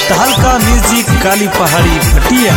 तहलका म्यूजिक काली पहाड़ी भटिया।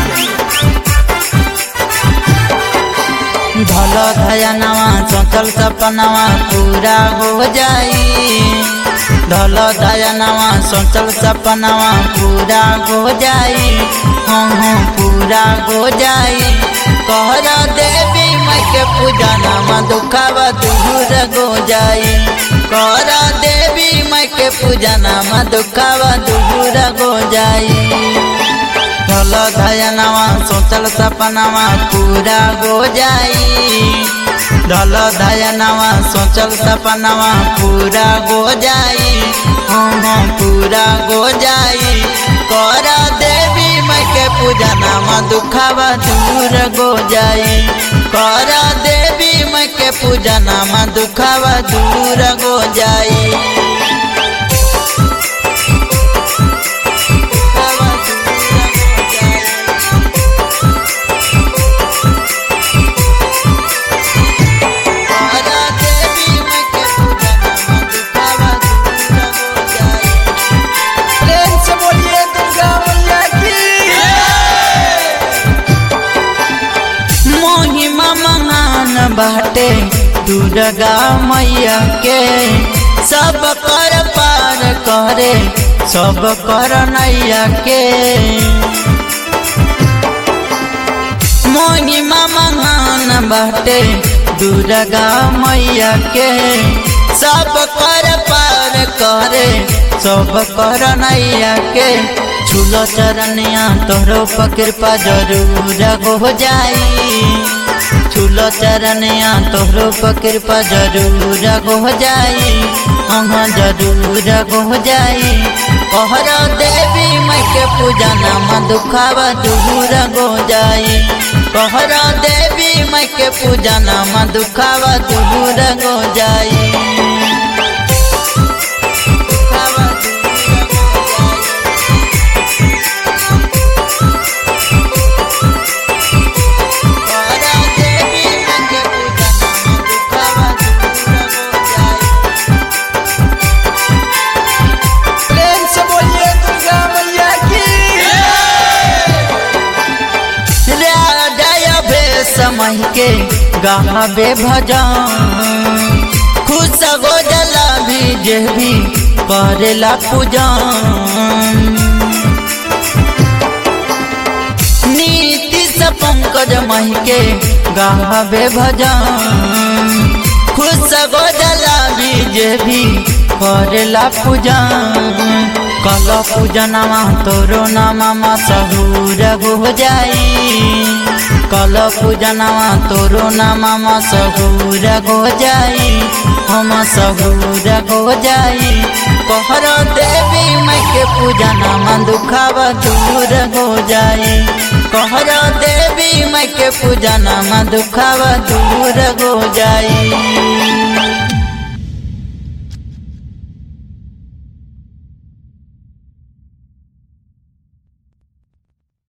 धल धयनवा सोचल सपनवा पूरा हो जाई। धल धयनवा सोचल सपनवा पूरा हो जाई। हाँ पूरा हो जाई। कहर देवी माई के पूजा नामा दुखावा दूर हो जाई। कहर देवी माई के पूजा नामा दुखावा दूर हो जाई। धल धयनवा सोचल सपनवा पूरा हो जाई। धल धयनवा सोचल सपनवा पूरा हो जाई। हाँ पूरा हो जाई। कर देवी माई के पूजा नामा दुखावा दूर हो जाई। कर देवी माई के पूजा नामा दुखावा दूर हो जाई। बाटे दुर्गा मैया के सब कर पार करे सब कर नैया के। महिमा महान बाटे दुर्गा मैया के सब कर पार करे सब कर नैया के। झूलो चरनिया तोहरो पर कृपा जरूर हो जाई। झूलो चरनिया तोहरो पर कृपा जरूर हो जाई। हाँ जरूर हो जाई। कहर देवी माई के पूजा नामा दुखावा दूर हो जाई। कहर देवी माई के पूजा नामा दुखावा दूर हो जाई। समय के गावे भजन खुश हो जला भी जे भी करेला पूजन। नीति से पंकज मही के गावे भजन खुश हो जला भी जे भी करेला पूजन। कल पूजनवा तोरो नामा सहूर हो जाई। कल पूजनवा तोरो नामा सहूर हो जाई। हम सहूर हो जाई। कहर देवी माई के पूजा नामा दुखावा दूर हो जाई। कहर देवी माई के पूजा नामा दुखावा दूर हो जाई।